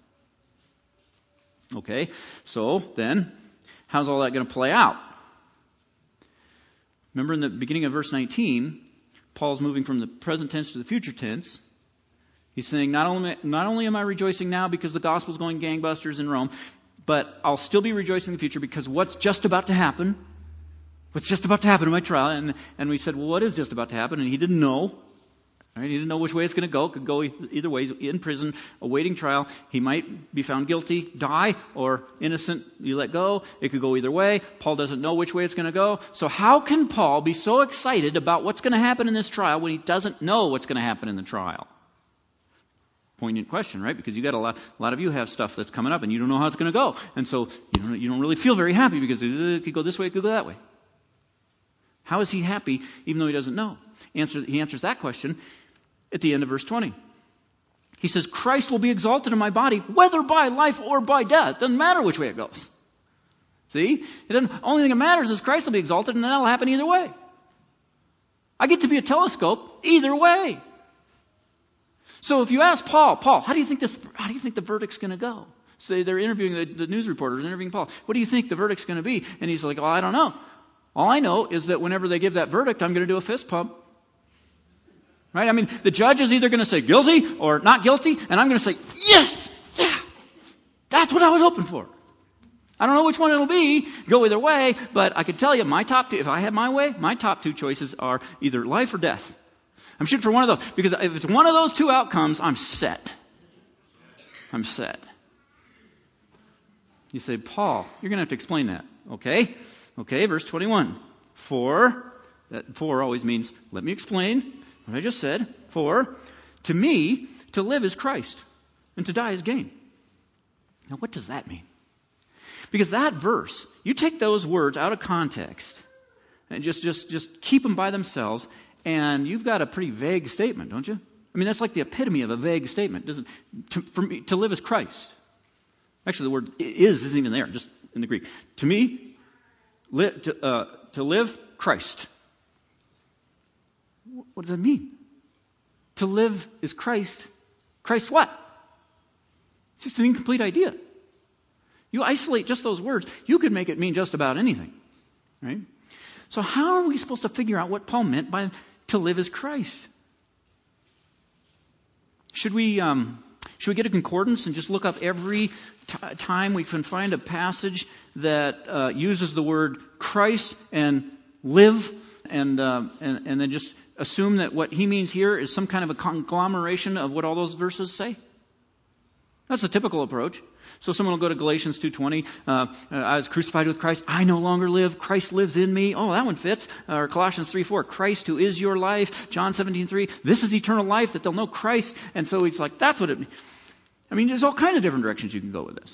Okay, so then, how's all that going to play out? Remember in the beginning of verse 19, Paul's moving from the present tense to the future tense. He's saying, not only am I rejoicing now because the gospel's going gangbusters in Rome, but I'll still be rejoicing in the future because what's just about to happen in my trial. And we said, well, what is just about to happen? And he didn't know. Right? He didn't know which way it's going to go. It could go either way. He's in prison, awaiting trial. He might be found guilty, die, or innocent, you let go. It could go either way. Paul doesn't know which way it's going to go. So how can Paul be so excited about what's going to happen in this trial when he doesn't know what's going to happen in the trial? Poignant question, right? Because you got a lot of you have stuff that's coming up and you don't know how it's going to go. And so you don't really feel very happy because it could go this way, it could go that way. How is he happy even though he doesn't know? He answers that question at the end of verse 20. He says, Christ will be exalted in my body, whether by life or by death. Doesn't matter which way it goes. See? Only thing that matters is Christ will be exalted, and that'll happen either way. I get to be a telescope either way. So if you ask Paul, how do you think the verdict's going to go? So they're interviewing the news reporters, interviewing Paul. What do you think the verdict's going to be? And he's like, I don't know. All I know is that whenever they give that verdict, I'm going to do a fist pump. Right? I mean, the judge is either going to say guilty or not guilty, and I'm going to say, yes! Yeah! That's what I was hoping for. I don't know which one it'll be, go either way, but I can tell you my top two, if I had my way, my top two choices are either life or death. I'm shooting for one of those, because if it's one of those two outcomes, I'm set. I'm set. You say, Paul, you're going to have to explain that. Okay, verse 21. For always means, let me explain what I just said. For, to me, to live is Christ, and to die is gain. Now, what does that mean? Because that verse, you take those words out of context, and just keep them by themselves, and you've got a pretty vague statement, don't you? I mean, that's like the epitome of a vague statement. For me, to live is Christ. Actually, the word isn't even there, just in the Greek. To me, to live, Christ. What does that mean? To live is Christ. Christ what? It's just an incomplete idea. You isolate just those words, you could make it mean just about anything. Right? So how are we supposed to figure out what Paul meant by to live is Christ? Should we get a concordance and just look up every time we can find a passage that uses the word Christ and live and then just assume that what he means here is some kind of a conglomeration of what all those verses say? That's a typical approach. So someone will go to Galatians 2:20, I was crucified with Christ, I no longer live, Christ lives in me. Oh, that one fits. Or Colossians 3:4, Christ who is your life. John 17:3, this is eternal life, that they'll know Christ. And so he's like, that's what it means. I mean, there's all kinds of different directions you can go with this.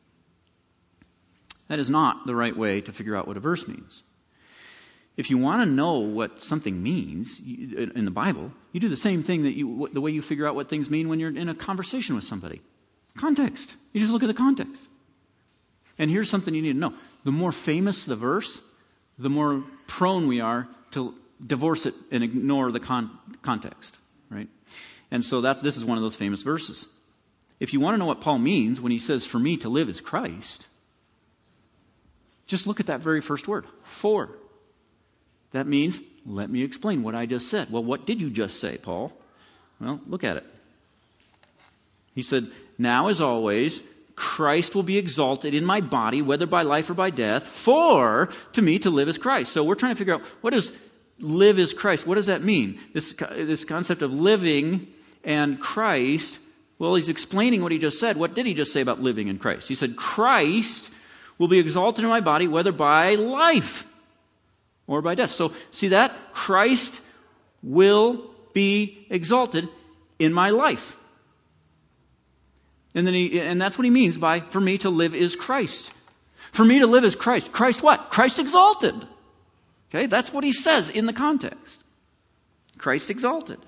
That is not the right way to figure out what a verse means. If you want to know what something means in the Bible, you do the same thing the way you figure out what things mean when you're in a conversation with somebody. Context. You just look at the context. And here's something you need to know. The more famous the verse, the more prone we are to divorce it and ignore the context. Right? And so this is one of those famous verses. If you want to know what Paul means when he says, for me to live is Christ, just look at that very first word, for. That means, let me explain what I just said. Well, what did you just say, Paul? Well, look at it. He said, now as always, Christ will be exalted in my body, whether by life or by death, for to me to live is Christ. So we're trying to figure out, what does live is Christ? What does that mean? This concept of living and Christ, well, he's explaining what he just said. What did he just say about living in Christ? He said, Christ will be exalted in my body, whether by life or by death. So see that? Christ will be exalted in my life. And that's what he means by, for me to live is Christ. For me to live is Christ. Christ what? Christ exalted. Okay, that's what he says in the context. Christ exalted.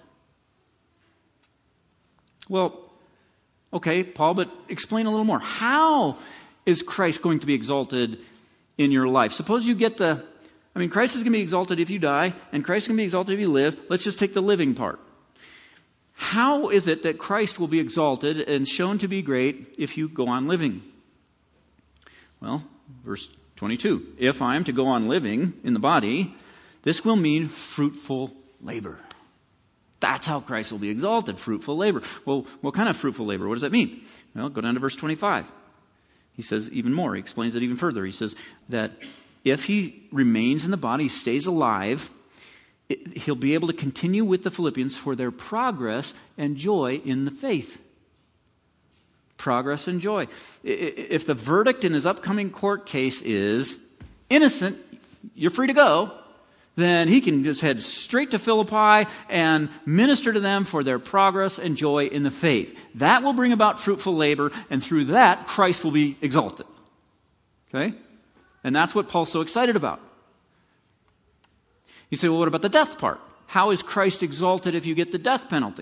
Well, okay, Paul, but explain a little more. How is Christ going to be exalted in your life? Suppose you get Christ is going to be exalted if you die, and Christ is going to be exalted if you live. Let's just take the living part. How is it that Christ will be exalted and shown to be great if you go on living? Well, verse 22. If I am to go on living in the body, this will mean fruitful labor. That's how Christ will be exalted, fruitful labor. Well, what kind of fruitful labor? What does that mean? Well, go down to verse 25. He says even more. He explains it even further. He says that if he remains in the body, stays alive, he'll be able to continue with the Philippians for their progress and joy in the faith. Progress and joy. If the verdict in his upcoming court case is innocent, you're free to go, then he can just head straight to Philippi and minister to them for their progress and joy in the faith. That will bring about fruitful labor, and through that, Christ will be exalted. Okay? And that's what Paul's so excited about. You say, well, what about the death part? How is Christ exalted if you get the death penalty?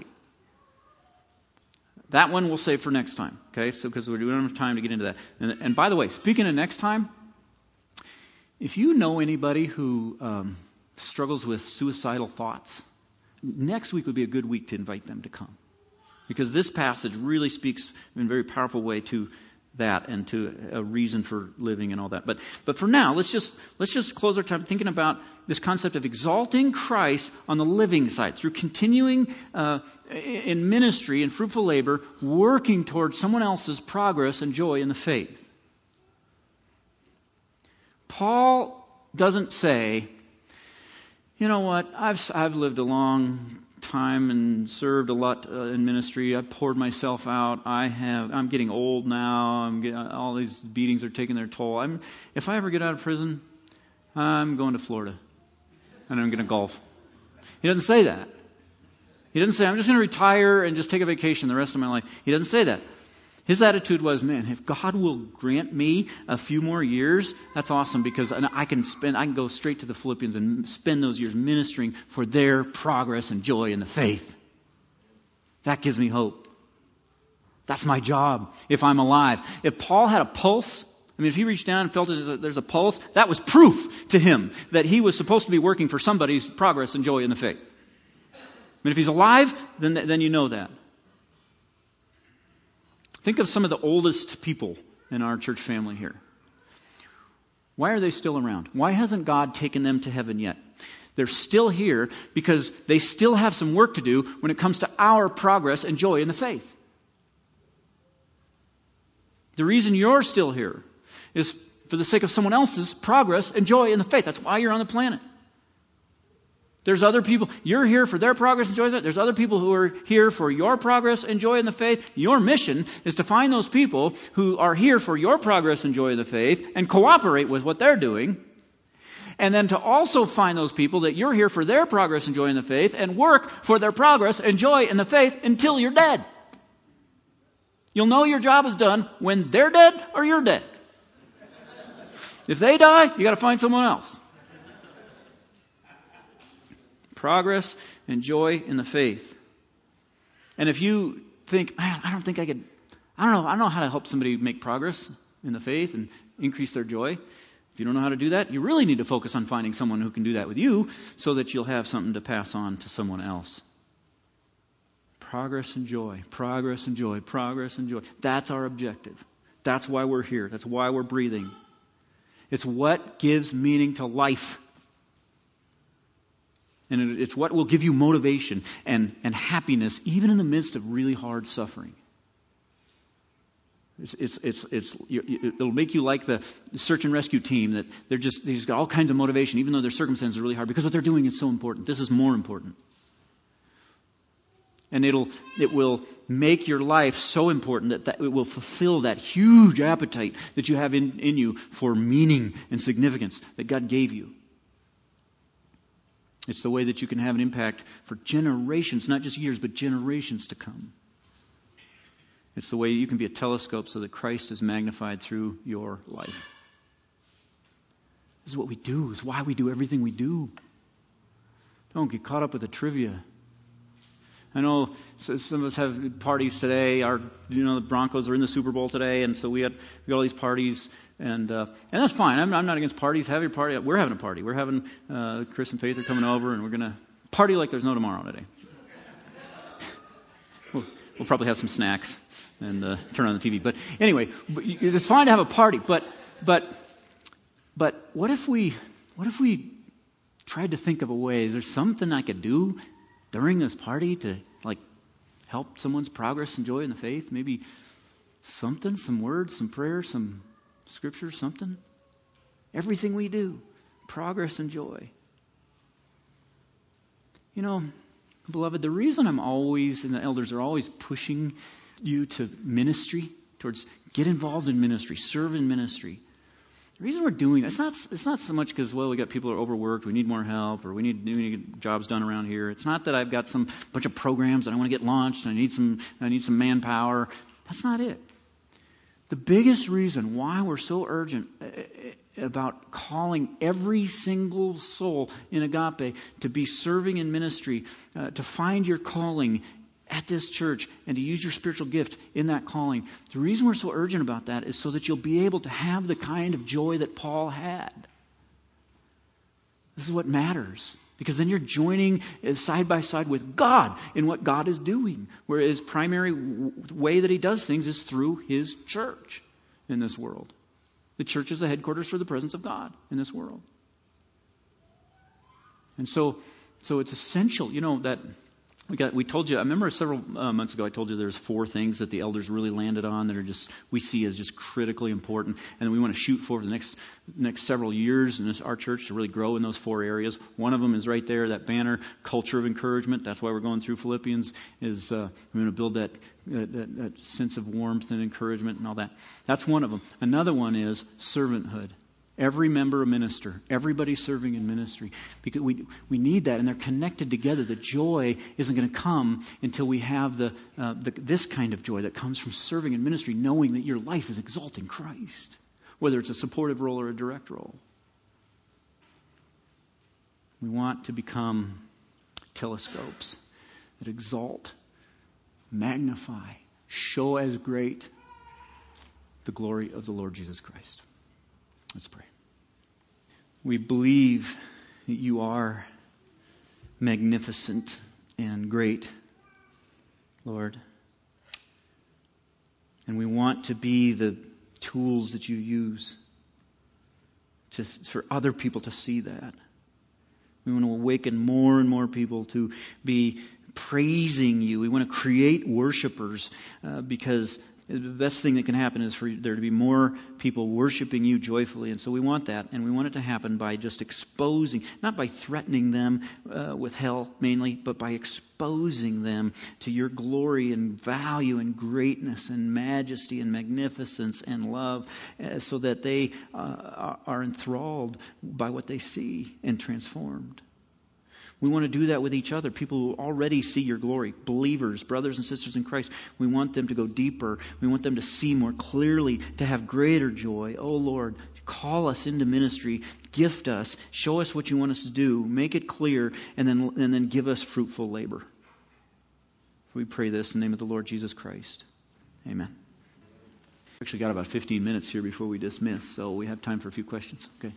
That one we'll save for next time. Okay? So, because we don't have time to get into that. And by the way, speaking of next time, if you know anybody who struggles with suicidal thoughts, next week would be a good week to invite them to come. Because this passage really speaks in a very powerful way to that and to a reason for living and all that. But for now, let's just close our time thinking about this concept of exalting Christ on the living side through continuing in ministry and fruitful labor, working towards someone else's progress and joy in the faith. Paul doesn't say, you know what, I've lived a long time and served a lot in ministry. I've poured myself out. I'm getting old now. All these beatings are taking their toll. If I ever get out of prison, I'm going to Florida and I'm going to golf. He doesn't say that. He doesn't say, I'm just going to retire and just take a vacation the rest of my life. He doesn't say that. His attitude was, man, if God will grant me a few more years, that's awesome, because I can go straight to the Philippians and spend those years ministering for their progress and joy in the faith. That gives me hope. That's my job if I'm alive. If Paul had a pulse, if he reached down and felt there's a pulse, that was proof to him that he was supposed to be working for somebody's progress and joy in the faith. If he's alive, then you know that. Think of some of the oldest people in our church family here. Why are they still around? Why hasn't God taken them to heaven yet? They're still here because they still have some work to do when it comes to our progress and joy in the faith. The reason you're still here is for the sake of someone else's progress and joy in the faith. That's why you're on the planet. There's other people, you're here for their progress and joy. There's other people who are here for your progress and joy in the faith. Your mission is to find those people who are here for your progress and joy in the faith and cooperate with what they're doing. And then to also find those people that you're here for their progress and joy in the faith and work for their progress and joy in the faith until you're dead. You'll know your job is done when they're dead or you're dead. If they die, you got to find someone else. Progress and joy in the faith. And if you think, man, I don't know how to help somebody make progress in the faith and increase their joy. If you don't know how to do that, you really need to focus on finding someone who can do that with you so that you'll have something to pass on to someone else. Progress and joy, progress and joy, progress and joy. That's our objective. That's why we're here. That's why we're breathing. It's what gives meaning to life. And it's what will give you motivation and happiness even in the midst of really hard suffering. It'll make you like the search and rescue team that they've got all kinds of motivation even though their circumstances are really hard because what they're doing is so important. This is more important. And it will make your life so important that it will fulfill that huge appetite that you have in you for meaning and significance that God gave you. It's the way that you can have an impact for generations, not just years, but generations to come. It's the way you can be a telescope so that Christ is magnified through your life. This is what we do. This is why we do everything we do. Don't get caught up with the trivia. I know some of us have parties today. The Broncos are in the Super Bowl today, and so we got all these parties, and that's fine. I'm not against parties. Have your party. We're having a party. We're having Chris and Faith are coming over, and we're going to party like there's no tomorrow today. We'll probably have some snacks and turn on the TV. But anyway, it's fine to have a party. But what if we tried to think of a way? Is there something I could do during this party to help someone's progress and joy in the faith? Maybe something, some words, some prayers, some scripture, something. Everything we do, progress and joy. Beloved, the reason I'm always, and the elders are always pushing you to ministry, towards get involved in ministry, serve in ministry. The reason we're doing that, it's not so much because, we got people who are overworked, we need more help, or we need to get jobs done around here. It's not that I've got some bunch of programs that I want to get launched and I need some manpower. That's not it. The biggest reason why we're so urgent about calling every single soul in Agape to be serving in ministry, to find your calling at this church and to use your spiritual gift in that calling. The reason we're so urgent about that is so that you'll be able to have the kind of joy that Paul had. This is what matters. Because then you're joining side by side with God in what God is doing. Where his primary way that he does things is through his church in this world. The church is the headquarters for the presence of God in this world. And so it's essential, that we told you, I remember several months ago I told you there's 4 things that the elders really landed on that are we see as just critically important, and we want to shoot for the next several years in our church to really grow in those 4 areas. One of them is right there, that banner, culture of encouragement. That's why we're going through Philippians, is we're going to build that sense of warmth and encouragement and all that. That's one of them. Another one is servanthood. Every member a minister. Everybody serving in ministry. Because we need that, and they're connected together. The joy isn't going to come until we have this kind of joy that comes from serving in ministry, knowing that your life is exalting Christ, whether it's a supportive role or a direct role. We want to become telescopes that exalt, magnify, show as great the glory of the Lord Jesus Christ. Let's pray. We believe that you are magnificent and great, Lord. And we want to be the tools that you use for other people to see that. We want to awaken more and more people to be praising you. We want to create worshipers because The best thing that can happen is for there to be more people worshiping you joyfully. And so we want that. And we want it to happen by just exposing, not by threatening them with hell mainly, but by exposing them to your glory and value and greatness and majesty and magnificence and love, so that they are enthralled by what they see and transformed. We want to do that with each other. People who already see your glory, believers, brothers and sisters in Christ. We want them to go deeper. We want them to see more clearly, to have greater joy. Oh Lord, call us into ministry, gift us, show us what you want us to do, make it clear, and then give us fruitful labor. We pray this in the name of the Lord Jesus Christ. Amen. We actually got about 15 minutes here before we dismiss, so we have time for a few questions. Okay.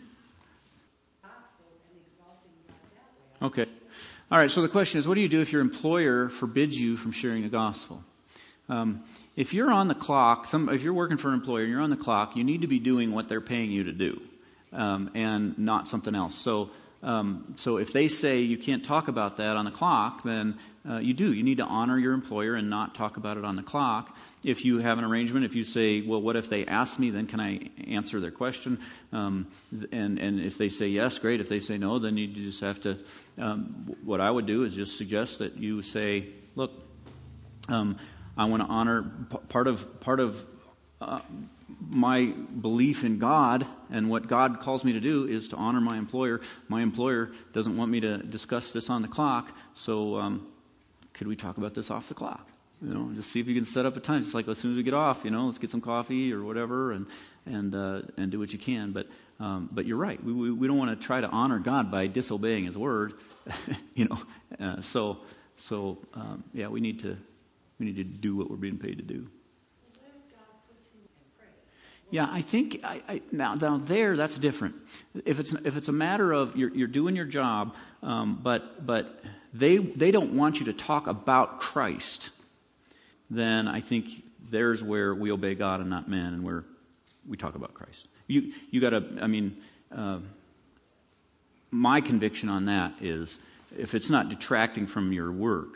Okay. All right, so the question is, what do you do if your employer forbids you from sharing the gospel? If you're on the clock, if you're working for an employer and you're on the clock, you need to be doing what they're paying you to do, and not something else. So if they say you can't talk about that on the clock, then you do. You need to honor your employer and not talk about it on the clock. If you have an arrangement, if you say, well, what if they ask me, then can I answer their question? And if they say yes, great. If they say no, then you just have to, what I would do is just suggest that you say, look, I want to honor part of my belief in God, and what God calls me to do is to honor my employer. My employer doesn't want me to discuss this on the clock, so could we talk about this off the clock? Just see if you can set up a time. It's like as soon as we get off, let's get some coffee or whatever, and do what you can. But you're right. We don't want to try to honor God by disobeying His word. So we need to do what we're being paid to do. Yeah, I think now there that's different. If it's a matter of you're doing your job, but they don't want you to talk about Christ, then I think there's where we obey God and not man, and where we talk about Christ. You got to. My conviction on that is, if it's not detracting from your work,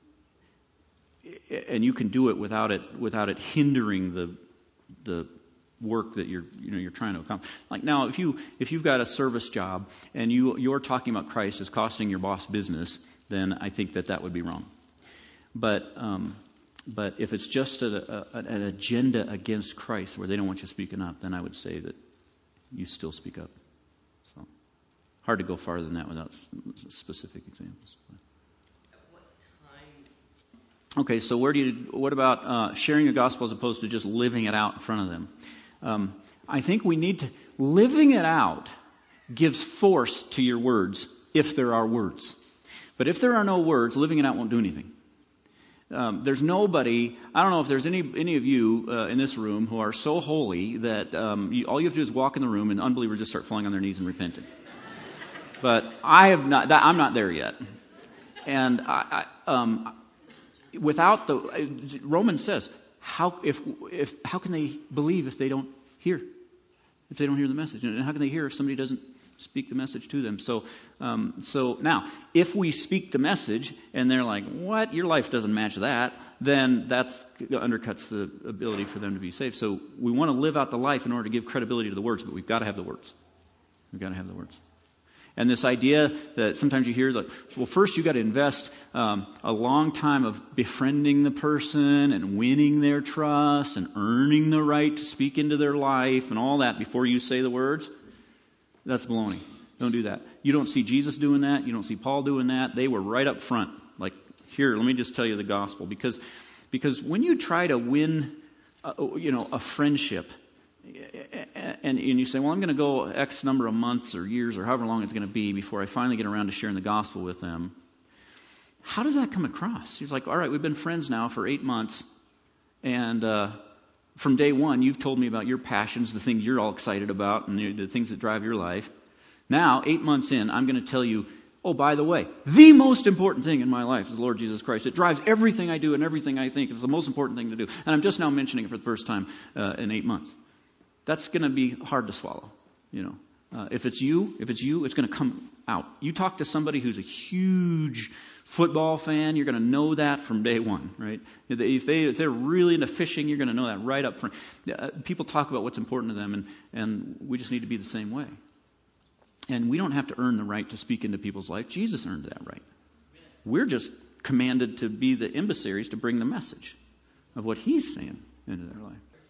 and you can do it without it hindering the work that you're trying to accomplish. Like now, if you've got a service job and you're talking about Christ as costing your boss business, then I think that would be wrong. But if it's just an agenda against Christ where they don't want you speaking up, then I would say that you still speak up. So hard to go farther than that without specific examples. Okay, so what about sharing the gospel as opposed to just living it out in front of them? I think we need to, living it out gives force to your words if there are words. But if there are no words, living it out won't do anything. There's nobody, I don't know if there's any of you in this room who are so holy that all you have to do is walk in the room and unbelievers just start falling on their knees and repenting. But I'm not there yet. And without Romans says, how can they believe if they don't hear? If they don't hear the message, and how can they hear if somebody doesn't speak the message to them? So now, if we speak the message and they're like, "What? Your life doesn't match that," then that undercuts the ability for them to be saved. So we want to live out the life in order to give credibility to the words, but we've got to have the words. We've got to have the words. And this idea that sometimes you hear, like, well, first you got to invest a long time of befriending the person and winning their trust and earning the right to speak into their life and all that before you say the words. That's baloney. Don't do that. You don't see Jesus doing that. You don't see Paul doing that. They were right up front. Like, here, let me just tell you the gospel. Because when you try to win, a friendship, and you say, well, I'm going to go X number of months or years or however long it's going to be before I finally get around to sharing the gospel with them. How does that come across? He's like, all right, we've been friends now for 8 months. And from day one, you've told me about your passions, the things you're all excited about, and the things that drive your life. Now, 8 months in, I'm going to tell you, oh, by the way, the most important thing in my life is the Lord Jesus Christ. It drives everything I do and everything I think. It's the most important thing to do. And I'm just now mentioning it for the first time in 8 months. That's going to be hard to swallow, If it's you, it's going to come out. You talk to somebody who's a huge football fan, you're going to know that from day one, right? If they're really into fishing, you're going to know that right up front. People talk about what's important to them, and we just need to be the same way. And we don't have to earn the right to speak into people's life. Jesus earned that right. We're just commanded to be the emissaries to bring the message of what He's saying into their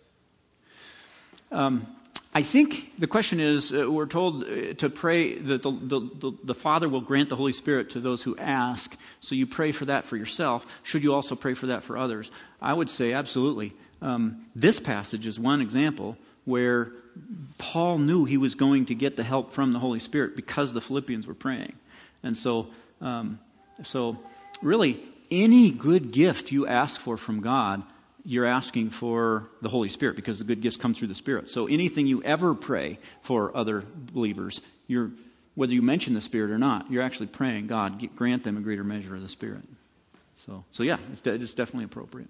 life. I think the question is, we're told to pray that the Father will grant the Holy Spirit to those who ask. So you pray for that for yourself. Should you also pray for that for others? I would say absolutely. This passage is one example where Paul knew he was going to get the help from the Holy Spirit because the Philippians were praying. And so really, any good gift you ask for from God, you're asking for the Holy Spirit, because the good gifts come through the Spirit. So anything you ever pray for other believers, whether you mention the Spirit or not, you're actually praying, God, grant them a greater measure of the Spirit. So yeah, it's definitely appropriate.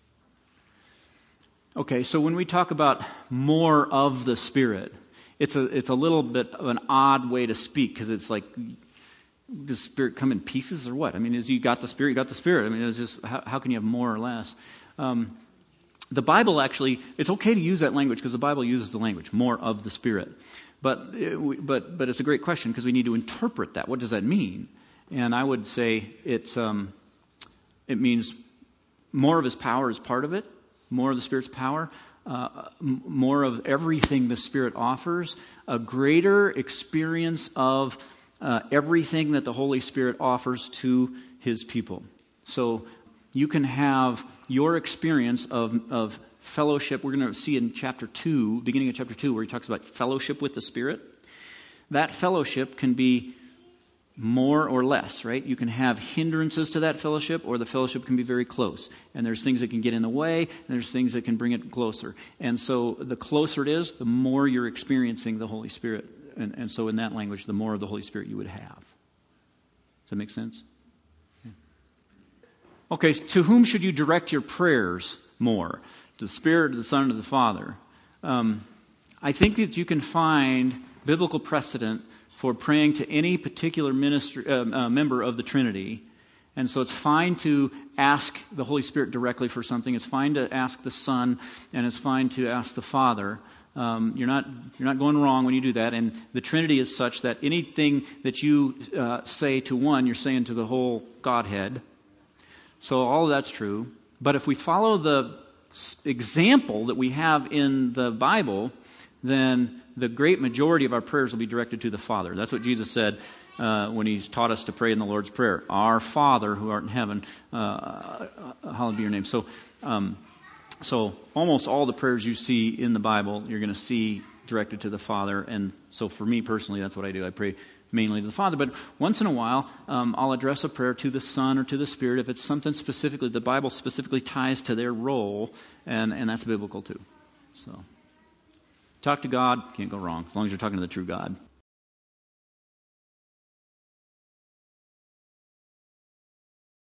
Okay, so when we talk about more of the Spirit, it's a little bit of an odd way to speak, because it's like, does the Spirit come in pieces or what? I mean, you got the Spirit, you got the Spirit. I mean, it's just, how can you have more or less? The Bible actually, it's okay to use that language because the Bible uses the language, more of the Spirit. But it's a great question because we need to interpret that. What does that mean? And I would say it means more of His power is part of it, more of the Spirit's power, more of everything the Spirit offers, a greater experience of everything that the Holy Spirit offers to His people. So you can have your experience of fellowship. We're going to see in chapter 2, beginning of chapter 2, where he talks about fellowship with the Spirit. That fellowship can be more or less, right? You can have hindrances to that fellowship, or the fellowship can be very close. And there's things that can get in the way, and there's things that can bring it closer. And so the closer it is, the more you're experiencing the Holy Spirit. And so in that language, the more of the Holy Spirit you would have. Does that make sense? Okay, to whom should you direct your prayers more? To the Spirit, to the Son, or to the Father? I think that you can find biblical precedent for praying to any particular member of the Trinity. And so it's fine to ask the Holy Spirit directly for something. It's fine to ask the Son, and it's fine to ask the Father. You're not going wrong when you do that. And the Trinity is such that anything that you say to one, you're saying to the whole Godhead. So all of that's true. But if we follow the example that we have in the Bible, then the great majority of our prayers will be directed to the Father. That's what Jesus said when He's taught us to pray in the Lord's Prayer. Our Father who art in heaven, hallowed be your name. So almost all the prayers you see in the Bible, you're going to see directed to the Father. And so for me personally, that's what I do. I pray mainly to the Father. But once in a while, I'll address a prayer to the Son or to the Spirit if it's something specifically, the Bible specifically ties to their role, and that's biblical too. So talk to God, can't go wrong, as long as you're talking to the true God.